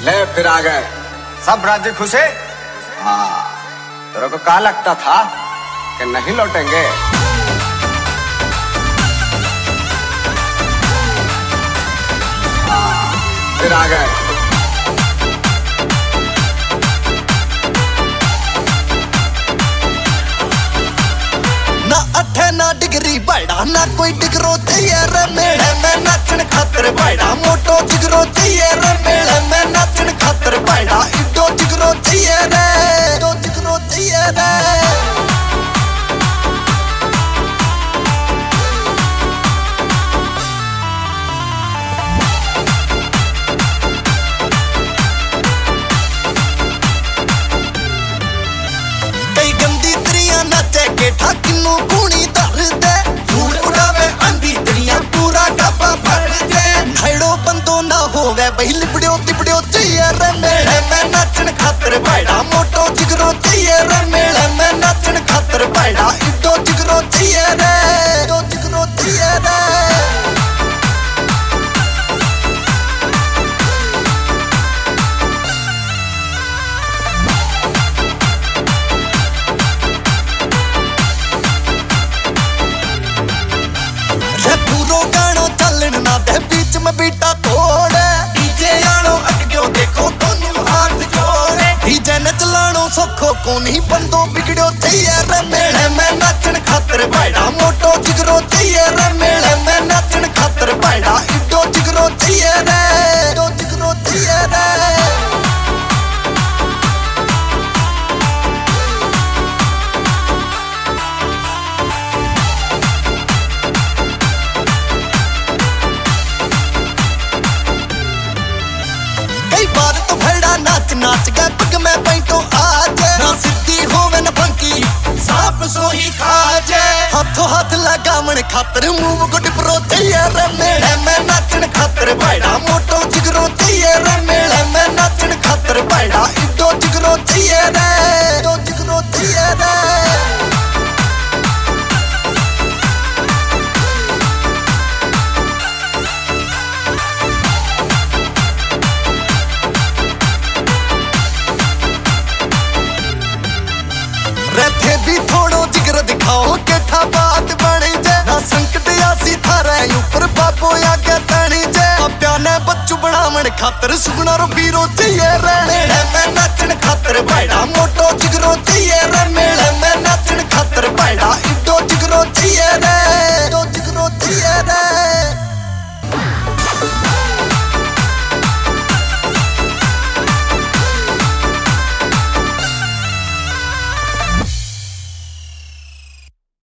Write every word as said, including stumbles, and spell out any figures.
ले फिर आ गए सब राज्य खुश है। हाँ, तेरे को क्या लगता था कि नहीं लौटेंगे? हाँ, फिर आ गए। ना अठे ना डिग्री बैठा ना कोई डिगरो चाहिए रे मेले में नाचन खातर बैठा मोटो जिगरो चाहिए रे मेले में नाचन खातर बैठा इडो जिगरो चाहिए रे इडो जिगरो चाहिए रे। कई गंदी त्रियां नाचे के ठाकिनू कूणी धर दे धूल उड़ावे आंधी त्रियां पूरा डब्बा भर दे खड़ो बंदो ना होवे भाई लिबड़ियो तिबड़ियो चाहिए रे मेले में नाचन खातर बैठा मोटो जिगरो चाहिए रे मेले में नाचन खातर बैठा इडो जिगरो चाहिए रे इडो जिगरो चाहिए रे। ना दे बीच में बीटा तोड़े डीजे आनो अटक्यो देखो दोनों हाथ जोड़े डीजे न चलानो सोखो कोनी बंदो बिगड़ो चाहिए रे मेले में नाचन खातर बैठा मोटो जिगरो चाहिए रे मेले में नाचन खातर बैठा इडो जिगरो चाहिए रे इडो जिगरो चाहिए रे। नाच नाच के पग में बैठो आज ना सिद्धि होवे न फंकी सांप सोही खाजे हाथों हाथ लगावन खातर मुंह गुड प्रो चाहिए रे मेले में नाचन खातर बैठा मोटो जिगरो चाहिए रे मेले में नाचन खातर बैठा इडो जिगरो चाहिए रे इडो जिगरो चाहिए रे। रहते भी थोड़ो जिगर दिखाओ केठा बात बनी जे ना संकट आसी थारे ऊपर बाबो आगे तनी जे प्या ने बच्चू बनावन खातर सुगना रो बीरो चाहिए रे मेले में नाचन खातर बैठा मोटो जिगरो चाहिए रे मेले में नाचन खातर बैठा।